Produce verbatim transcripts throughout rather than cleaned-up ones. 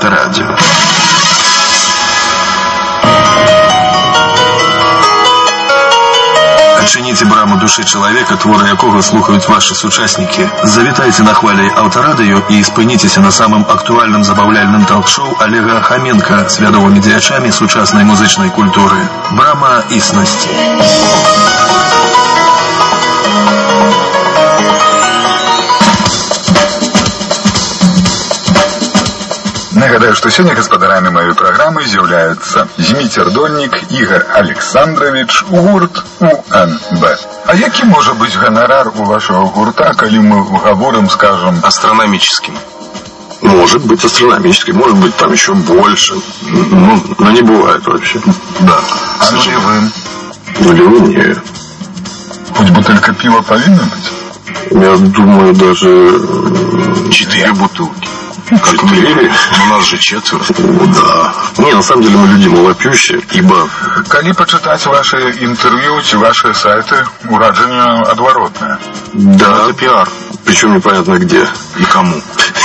Авторадио. Адчыніце браму душы чалавека, творы якога слухаюць вашы сучаснікі. Завітайце на хвалі Аўтарадыё і спыніцеся на самым актуальным забаўляльным талк-шоу Олега Хоменка з вядомымі дзеячамі сучаснай музычнай культуры. Брама існасці. Нагадаю, что сегодня господарами моей программы являются Змитер Дольник, Игорь Александрович, гурт У Н Б. А який может быть гонорар у вашего гурта, коли мы говорим, скажем, астрономическим? Может быть астрономическим, может быть там еще больше. Ну, но не бывает вообще. Да. А нулевым? Нулевым нет. Хоть бутылька пива повинна быть? Я думаю, даже четыре бутылки. Как мы, у нас же четверо. Да. Не, на самом деле мы люди малопьющие, ибо... Коли почитать ваши интервью, ваши сайты, уражение отворотное. Да, это пиар. Причем непонятно где и кому.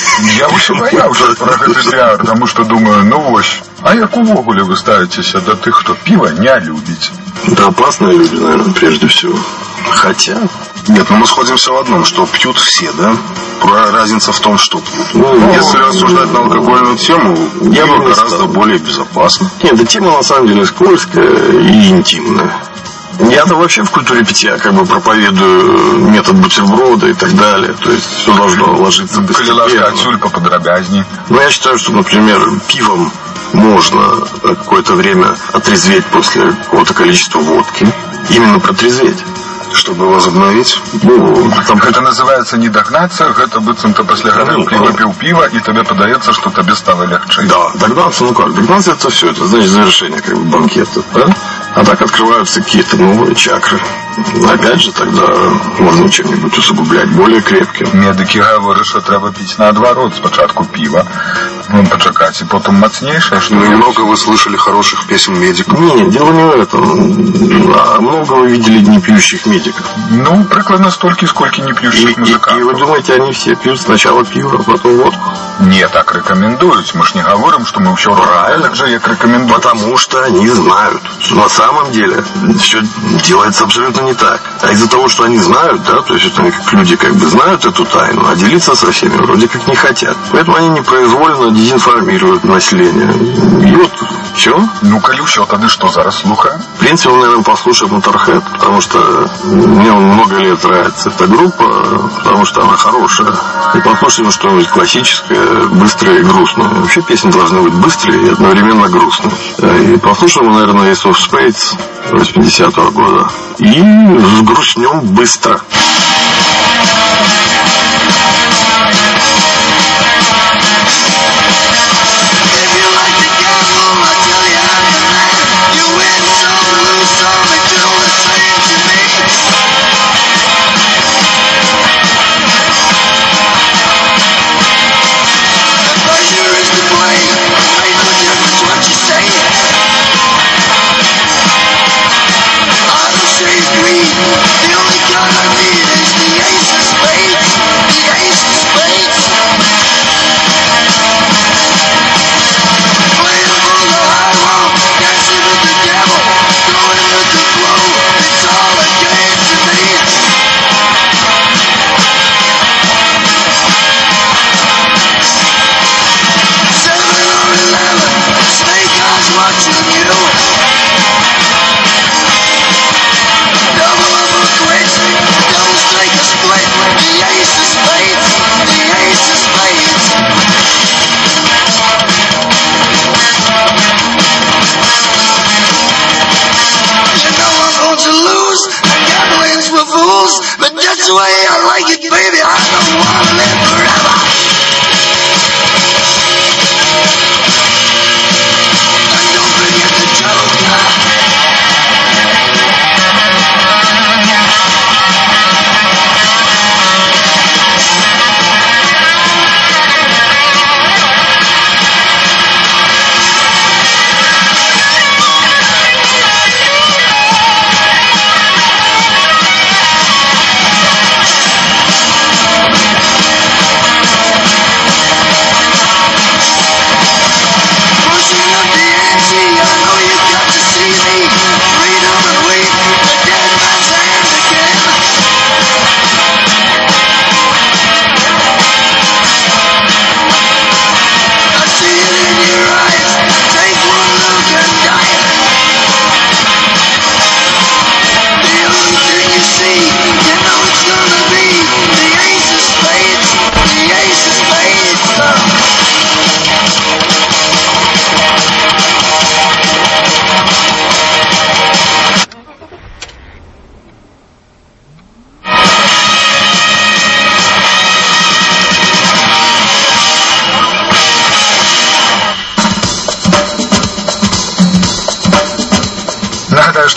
Я очень боялся про этот пиар, потому что думаю, ну вот, а як увогуле вы ставитесь до тех, кто пиво не любит? Да, опасные люди, наверное, прежде всего. Хотя... Нет, ну мы сходимся в одном, что пьют все, да? Разница в том, что пьют. Ну, если рассуждать на алкогольную тему, пиво гораздо более безопасно. Нет, эта тема на самом деле скользкая и интимная. Я-то вообще в культуре питья как бы проповедую метод бутерброда и так далее. То есть все должно ложиться постепенно. Поподробязней. Но я считаю, что, например, пивом можно какое-то время отрезветь после какого-то количества водки. Именно протрезветь. Чтобы возобновить, ну, там это называется не догнаться, это быцем-то после горелки выпил пиво, и тебе подается, что тебе стало легче. Да, догнаться, ну как, догнаться это все, это значит завершение как бы банкета, да? А так открываются какие-то новые чакры. Опять же, тогда можно чем-нибудь усугублять, более крепким. Медики говорят, что треба пить наоборот, спочатку пиво, ну, почекать, и потом мощнейшее, что... Ну, много вы слышали хороших песен медиков. Не, дело не в этом. А много вы видели непьющих медиков. Ну, прикладно столько, сколько непьющих музыкантов. И, и вы думаете, они все пьют сначала пиво, а потом водку? Не, так рекомендуют. Мы ж не говорим, что мы все правильно же их рекомендуем. Потому что они знают. На самом деле все делается абсолютно не так. А из-за того, что они знают, да, то есть это они как люди как бы знают эту тайну, а делиться со всеми вроде как не хотят. Поэтому они непроизвольно дезинформируют население. И вот все. Ну, коли все, тогда что, зараз слухаем? В принципе, мы, наверное, послушаем Motorhead, потому что мне он много лет нравится. Эта группа, потому что она хорошая. И послушаем что-нибудь классическое, быстрое и грустное. Вообще песни должны быть быстрые и одновременно грустные. И послушаем, наверное, Ace of Spades восьмидесятого года. И сгрустнем быстро. That's the way I like it, baby. I don't wanna live forever. And don't forget the joke.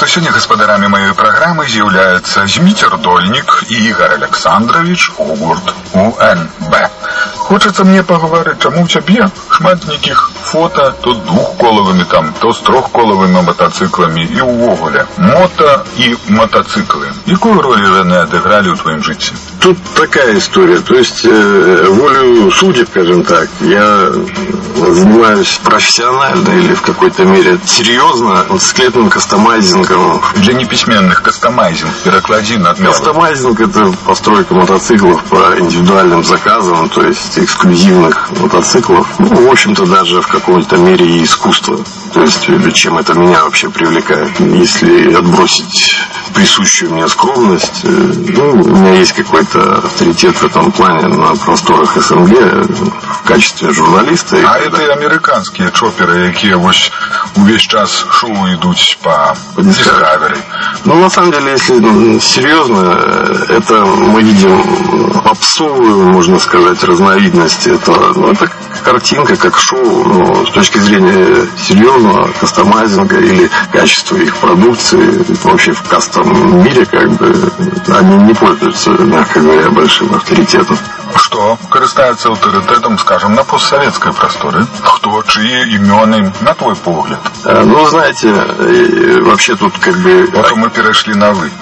што сёння гаспадарамі маёй праграмы з'яўляюцца Зміцер Дольнік і Ігор Александрович, гурт У Н Б. Хочацца мне пагаварыць, чаму ў цябе шмат нейкіх фота то двухколавымі там, то з трохколавымі мотоцикламі і ўвогуле мото і мотоциклы. Якую роль яны адыгралі ў твоім жыцці? Тут такая история, то есть э, волю судеб, скажем так, я занимаюсь профессионально или в какой-то мере серьезно мотоциклетным кастомайзингом. Для неписьменных кастомайзинг, переклади на отмело. Кастомайзинг — это постройка мотоциклов по индивидуальным заказам, то есть эксклюзивных мотоциклов. Ну, в общем-то, даже в какой-то мере и искусство. То есть, чем это меня вообще привлекает. Если отбросить присущую мне скромность, ну, у меня есть какой-то авторитет в этом плане на просторах эс эн гэ в качестве журналиста. А это и американские чоперы, которые вось увесь час шоу идут по Discovery. Ну, на самом деле, если серьезно, это мы видим попсовую, можно сказать, разновидность. Это, ну, это картинка, как шоу, но с точки зрения серьезного кастомайзинга или качества их продукции, вообще в кастом мире, как бы, они не пользуются, мягко говоря, большим авторитетом. Что користается авторитетом, скажем, на постсоветской просторе? Кто, чьи имена, на твой погляд? Ну, знаете, вообще тут как бы... Вот мы перешли на «вы».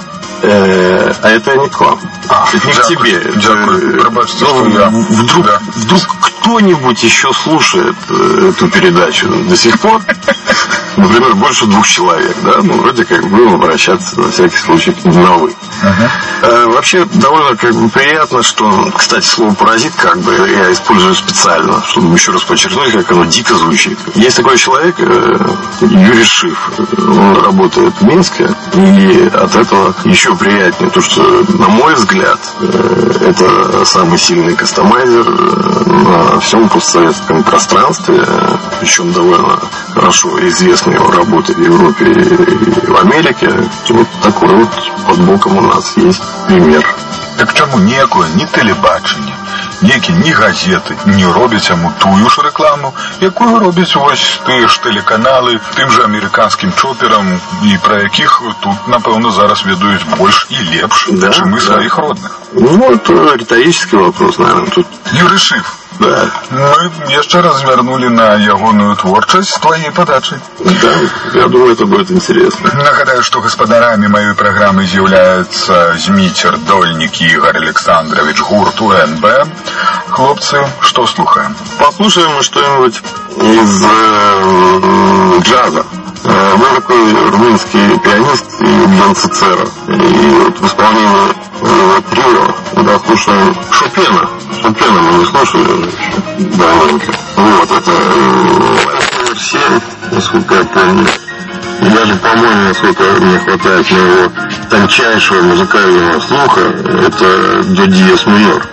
Э, а это не к вам. А, это не дякую, к тебе. Дякую. Пробачьте, ну, что я... Вдруг, да. вдруг кто-нибудь еще слушает эту передачу до сих пор? Например, больше двух человек, да? Ну, вроде как будем обращаться на всякий случай на «вы». Uh-huh. А, вообще, довольно как бы приятно, что, кстати, слово «паразит» как бы я использую специально, чтобы еще раз подчеркнуть, как оно дико звучит. Есть такой человек, Юрий Шиф, он работает в Минске, и от этого еще приятнее, то, что, на мой взгляд, это самый сильный кастомайзер на всем постсоветском пространстве, причем довольно хорошо известны его работы в Европе и в Америке. Вот такой вот под боком у нас есть пример. Так чому ніякої ні телебачення, ніякі ні газети не роблять йому тую ж рекламу, яку роблять ось ті ж телеканали тим же американським чоперам, і про яких тут, напевно, зараз ведають більш і лепш, да, чим ми да. своїх родних. Ну, это риторический вопрос, наверное. Тут... Юрий Шиф. Да. Мы еще раз звернули на ягоную творчесть с твоей подачей. Да, я думаю, это будет интересно. Нагадаю, что господарами моей программы являются Зміцер Дольнік и Игорь Александрович, гурт У Н Б. Хлопцы, что слухаем? Послушаем мы что-нибудь из э, джаза. Э, был такой румынский пианист Евген Цицера. И вот в исполнении э, трио, когда слушаем Шопена. Шопена мы не слушали уже еще давненько. Вот, это номер семь, насколько я помню. И даже, по-моему, насколько мне хватает моего тончайшего музыкального слуха, это до диез минор.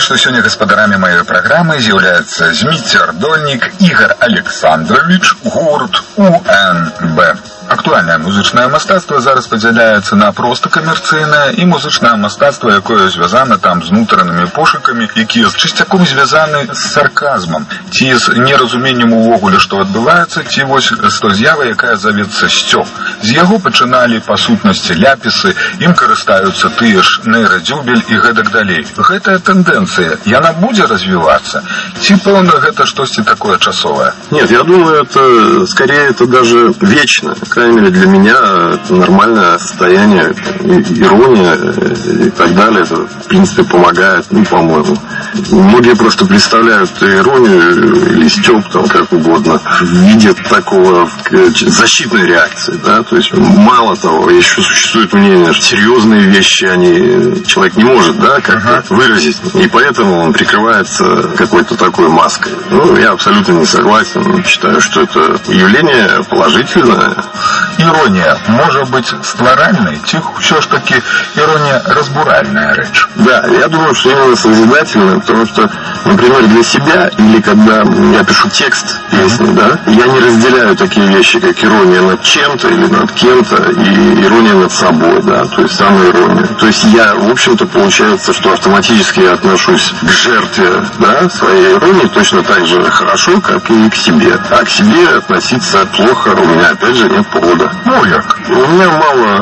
што сёння гаспадарамі маёй праграмы з'яўляецца Зміцер Дольнік, Ігар Александрович, гурт У Н Б. Актуальнае музычнае мастацтва зараз падзяляецца на проста камерцыйнае і музычнае мастацтва, якое звязана там з унутранымі пошукамі, якія чысцяком звязаны з сарказмам, ці з неразуменнем увогуле, што адбываецца, ці вось з той з'явай, якая завецца сцёп. З яго пачыналі па сутнасці ляпісы, ім карыстаюцца тыя ж нейрадзюбель і гэтак далей. Гэтая тэндэнцыя, яна будзе развівацца? Ці, пэўна, гэта штосьці такое часовае? Нет, я думаю, это скорее это даже вечно. По крайней мере, для меня это нормальное состояние, ирония и так далее. Это, в принципе, помогает, ну, по-моему. Многие просто представляют иронию или стёб, там, как угодно, в виде такого защитной реакции, да, то есть мало того, еще существует мнение, что серьезные вещи они человек не может, да, как-то uh-huh. выразить, и поэтому он прикрывается какой-то такой маской. Ну, я абсолютно не согласен, считаю, что это явление положительное. Іронія може бути стваральною, чи все ж таки іронія разбуральная речь? Да, я думаю, что именно созидательная, потому что, например, для себя, или когда я пишу текст песни, да, я не разделяю такие вещи, как ирония над чем-то или над кем-то, и ирония над собой, да, то есть самоирония. То есть я, в общем-то, получается, что автоматически я отношусь к жертве, да, своей иронии точно так же хорошо, как и к себе. А к себе относиться плохо у меня, опять же, нет повода. Ну, як? У меня мало,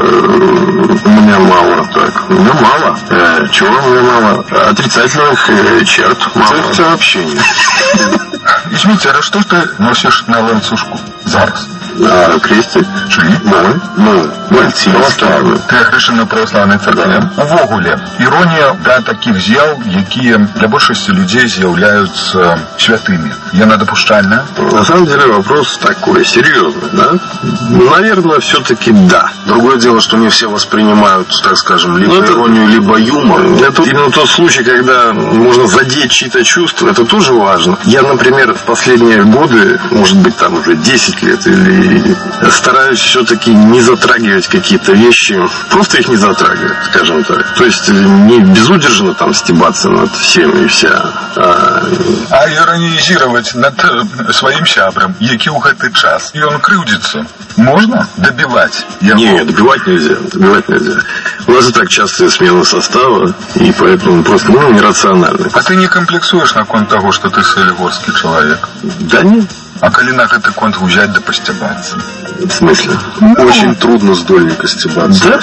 у меня мало, так, у меня мало. Э, чего у меня мало? Отрицательных э, черт мало. Это, это вообще нет. Извините, а что ты носишь на ланцужку зараз? А, крестик? Чили? Да. Ну, мальтийский. Ты ахрещены православной церкви. Да. Увогуле, іронія да таких з'яв, які для большинства людей з'являются святыми. Яна допущальная? На самом деле вопрос такой, серьезный, да? Наверное, все-таки да. Другое дело, что не все воспринимают, так скажем, либо ну, иронию, это, либо юмор. Это именно тот случай, когда можно задеть чьи-то чувства, это тоже важно. Я, например, в последние годы, может быть, там уже десять лет, или стараюсь все-таки не затрагивать какие-то вещи, просто их не затрагивать, скажем так. То есть не безудержно там стебаться над всем и вся. А, а иронизировать над своим сябром, який у гэты час, и он крыўдзіцца, можно добивать? Я не, добивать нельзя, добивать нельзя. У нас и так частая смена состава, и поэтому просто, ну, нерационально. А ты не комплексуешь на конт того, что ты солигорский человек? Да нет. А коли на гэты конт взять да постебаться? В смысле? Ну, очень трудно с Дольника стебаться. Да?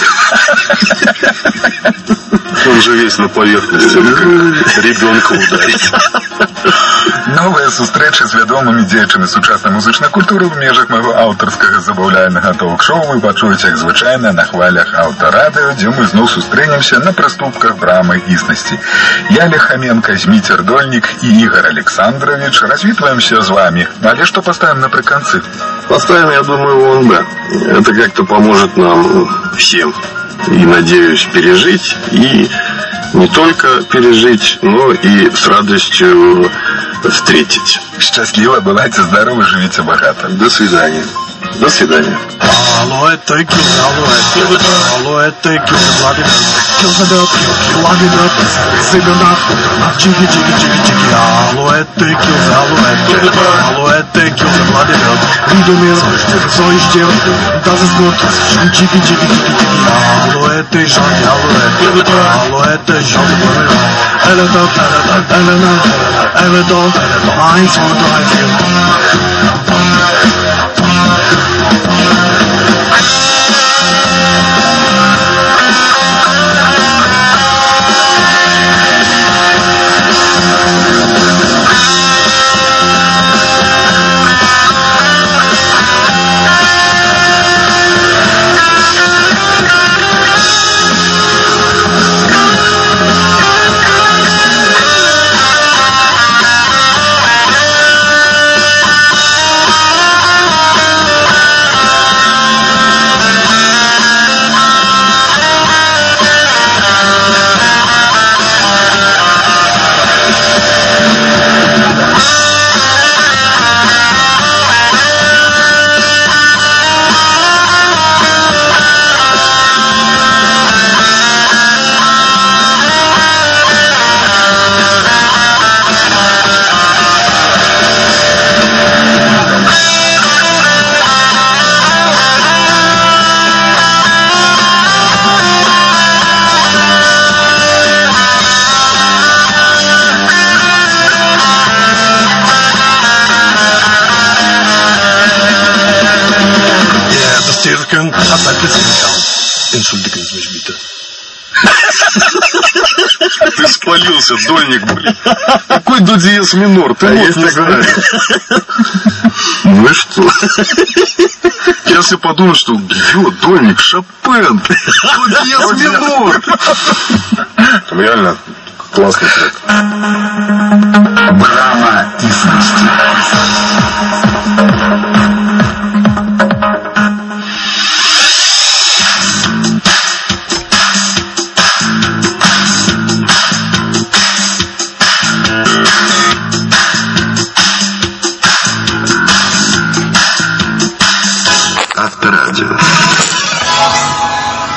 Он же весь на поверхности. Ребенка ударить. Новыя сустрэчы з вядомымі дзеячамі сучаснай музычнай культуры ў межах майго аўтарскага забаўляльнага ток-шоу вы пачуеце, як звычайна, на хвалях аўтарадыё, дзе мы зноў сустрэнемся на праступках брамы існасці. Я, Лехаменко, Зміцер Дольнік і Ігар Александрович развітваемся з вами. Але што поставим напрыканцы? Поставим, я думаю, У Н Б. Это как-то поможет нам всем. И, надеюсь, пережить. И не только пережить, но и с радостью встретить. Счастливо, бывайте здоровы, живите богато. До свидания. До свидания. Алло, это килл, алло, это алло, это килл, лагерь, килл the dub, килл лагерь, сыгран нахуй, чики, чики, чики, чики, алло, это килл, алло, это алло, это килл the лагерь, видумер, соищем, das ist gut, чики, чики, чики, чики, алло, это Жанки, алло, это алло, это Жанки, это так, это так, это так, это так, eins, zwei, drei, vier. Циркен, опять Циркен. Entschuldigen Sie mich bitte. Ты спалился, дольник, блин. Какой до диез минор? Ты вот не знаешь. Ну и что? Я себе подумал, что ё, дольник, Шопен. До диез минор. Там реально классный трек. Браво и сласти. Авторадио.